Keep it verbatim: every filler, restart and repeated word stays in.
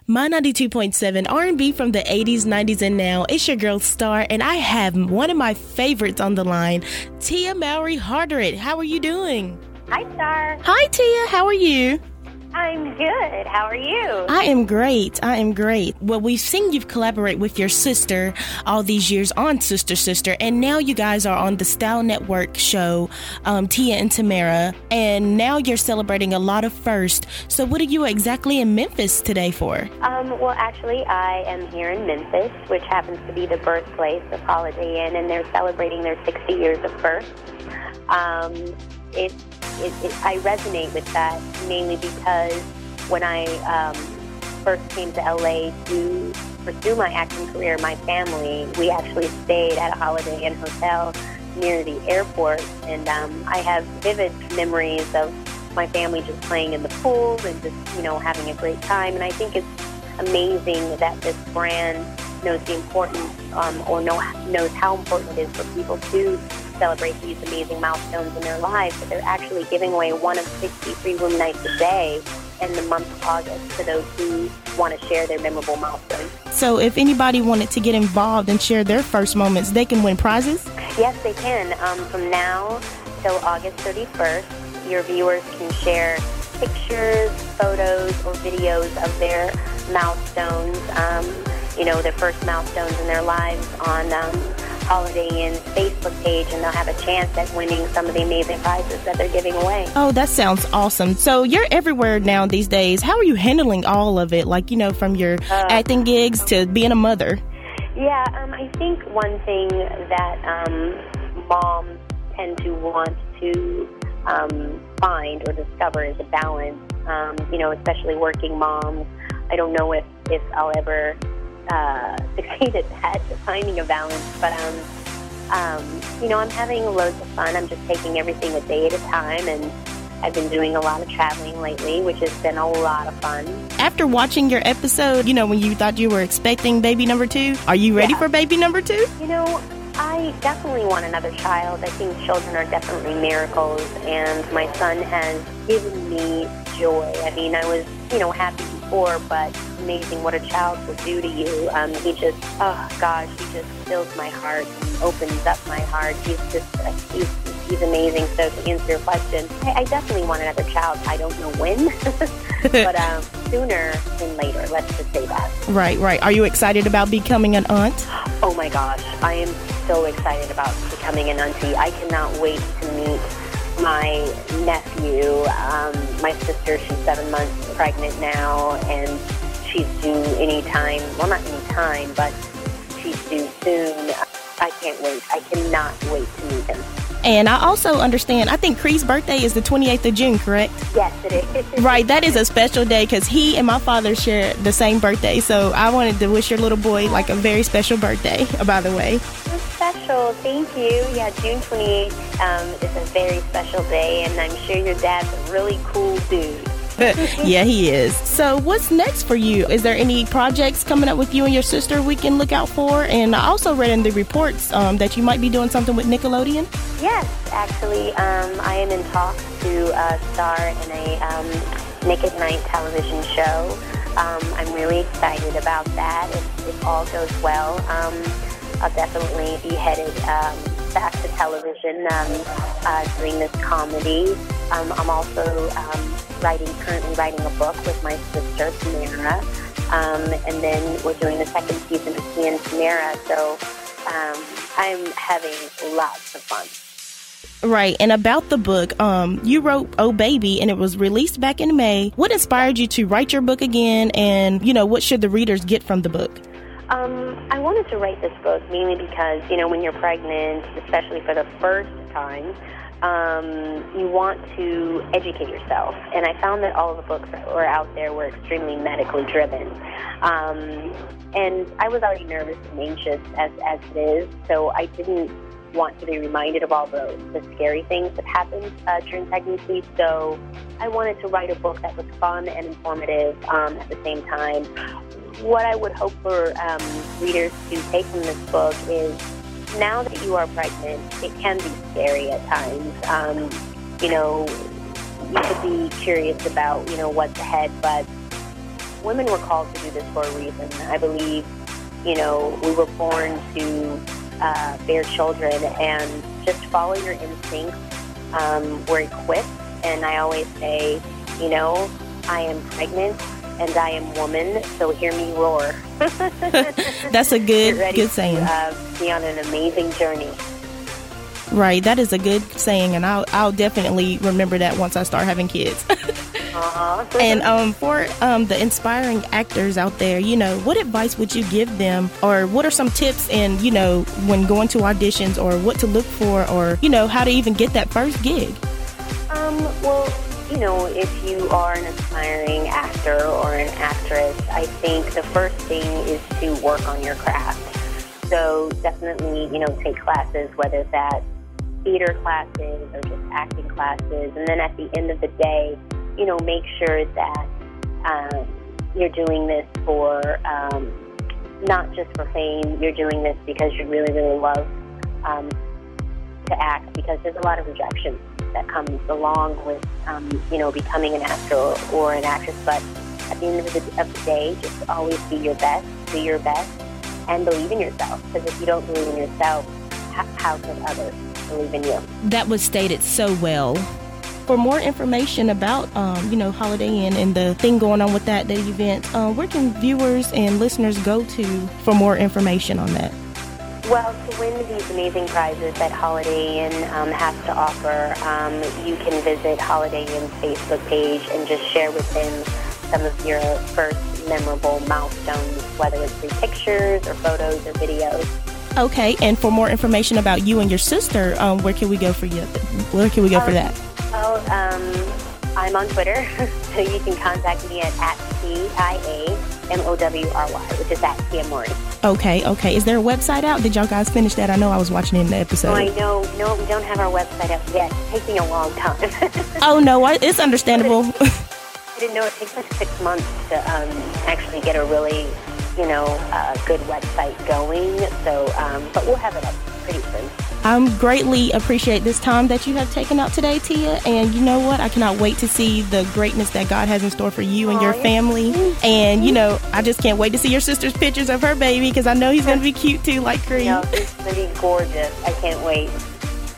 My ninety-two point seven R and B from the eighties, nineties, and now. It's your girl Star, and I have one of my favorites on the line, Tia Mowry Hardert. How are you doing? Hi, Star. Hi, Tia. How are you? I'm good. How are you? I am great. I am great. Well, we've seen you collaborate with your sister all these years on Sister Sister, and now you guys are on the Style Network show, um, Tia and Tamera, and now you're celebrating a lot of firsts. So what are you exactly in Memphis today for? Um, well, actually, I am here in Memphis, which happens to be the birthplace of Holiday Inn, and they're celebrating their sixty years of firsts. Um, it It, it, I resonate with that mainly because when I um, first came to L A to pursue my acting career, my family, we actually stayed at a Holiday Inn hotel near the airport, and um, I have vivid memories of my family just playing in the pool and just, you know, having a great time. And I think it's amazing that this brand knows the importance um, or know, knows how important it is for people to celebrate these amazing milestones in their lives, but they're actually giving away one of sixty-three room nights a day in the month of August to those who want to share their memorable milestones. So if anybody wanted to get involved and share their first moments, they can win prizes? Yes, they can. Um, from now till August thirty-first, your viewers can share pictures, photos, or videos of their milestones, um, you know, their first milestones in their lives on um, Holiday Inn's Facebook page, and they'll have a chance at winning some of the amazing prizes that they're giving away. Oh, that sounds awesome. So you're everywhere now these days. How are you handling all of it? Like, you know, from your uh, acting gigs to being a mother? Yeah, um, I think one thing that um, moms tend to want to um, find or discover is a balance, um, you know, especially working moms. I don't know if, if I'll ever Uh, succeed at that, finding a balance, but um, um, you know, I'm having loads of fun. I'm just taking everything a day at a time, and I've been doing a lot of traveling lately, which has been a lot of fun. After watching your episode, you know, when you thought you were expecting baby number two, are you ready yeah. for baby number two? You know, I definitely want another child. I think children are definitely miracles, and my son has given me joy. I mean, I was, you know, happy before, but amazing what a child will do to you. Um, he just, oh gosh, he just fills my heart, opens up my heart. He's just, uh, he's, he's amazing. So to answer your question, I, I definitely want another child. I don't know when, but um, sooner than later. Let's just say that. Right, right. Are you excited about becoming an aunt? Oh my gosh, I am so excited about becoming an auntie. I cannot wait to meet my nephew. Um, my sister, she's seven months pregnant now, and she's due any time. Well, not any time, but she's due soon. I can't wait. I cannot wait to meet him. And I also understand, I think Cree's birthday is the twenty-eighth of June, correct? Yes, it is. Right, that is a special day because he and my father share the same birthday. So I wanted to wish your little boy like a very special birthday, by the way. Special, thank you. Yeah, June twenty-eighth um, is a very special day, and I'm sure your dad's a really cool dude. Yeah, he is. So what's next for you? Is there any projects coming up with you and your sister we can look out for? And I also read in the reports um, that you might be doing something with Nickelodeon. Yes, actually, um, I am in talks to uh, star in a um, Nick at Night television show. Um, I'm really excited about that. If, if all goes well, um, I'll definitely be headed um, back to television um, uh, doing this comedy. Um, I'm also um, writing, currently writing a book with my sister, Tamera, um, and then we're doing the second season of Tia and Tamera, so um, I'm having lots of fun. Right, and about the book, um, you wrote Oh Baby, and it was released back in May. What inspired you to write your book again, and, you know, what should the readers get from the book? Um, I wanted to write this book mainly because, you know, when you're pregnant, especially for the first time, um, you want to educate yourself. And I found that all of the books that were out there were extremely medically driven. Um, and I was already nervous and anxious as, as it is, so I didn't want to be reminded of all the, the scary things that happened uh, during pregnancy. So I wanted to write a book that was fun and informative um, at the same time. What I would hope for um, readers to take from this book is, now that you are pregnant, it can be scary at times. Um, you know, you could be curious about, you know, what's ahead, but women were called to do this for a reason. I believe, you know, we were born to uh, bear children, and just follow your instincts. Um, we're equipped, and I always say, you know, I am pregnant and I am woman, so hear me roar. That's a good, ready good saying. To, uh, be on an amazing journey. Right, that is a good saying, and I'll I'll definitely remember that once I start having kids. uh-huh. And um, for um, the inspiring actors out there, you know, what advice would you give them, or what are some tips in, you know, when going to auditions, or what to look for, or, you know, how to even get that first gig? Um, well, you know, if you are an aspiring actor or an actress, I think the first thing is to work on your craft. So definitely, you know, take classes, whether that's theater classes or just acting classes. And then at the end of the day, you know, make sure that um, you're doing this for, um, not just for fame, you're doing this because you really, really love um, to act, because there's a lot of rejection that comes along with, um, you know, becoming an actor or, or an actress. But at the end of the, of the day, just always be your best, do your best, and believe in yourself. Because if you don't believe in yourself, how, how can others believe in you? That was stated so well. For more information about, um, you know, Holiday Inn and the thing going on with that, the event, uh, where can viewers and listeners go to for more information on that? Well, to win these amazing prizes that Holiday Inn um, has to offer, um, you can visit Holiday Inn's Facebook page and just share with them some of your first memorable milestones, whether it's through pictures or photos or videos. Okay, and for more information about you and your sister, um, where can we go for you? Where can we go um, for that? Well, um, I'm on Twitter, so you can contact me at, at T I A M O W R Y, which is at Tia Mori. Okay, okay. Is there a website out? Did y'all guys finish that? I know I was watching it in the episode. Oh, I know. No, we don't have our website up yet. It's taking a long time. Oh, no, it's understandable. I didn't know it takes like six months to um, actually get a really, you know, uh, good website going. So, um, but we'll have it up pretty soon. I greatly appreciate this time that you have taken out today, Tia. And you know what? I cannot wait to see the greatness that God has in store for you and Aww, your family. Yes. And, you know, I just can't wait to see your sister's pictures of her baby, because I know he's going to be cute too, like Cree. No, he's going to be gorgeous. I can't wait.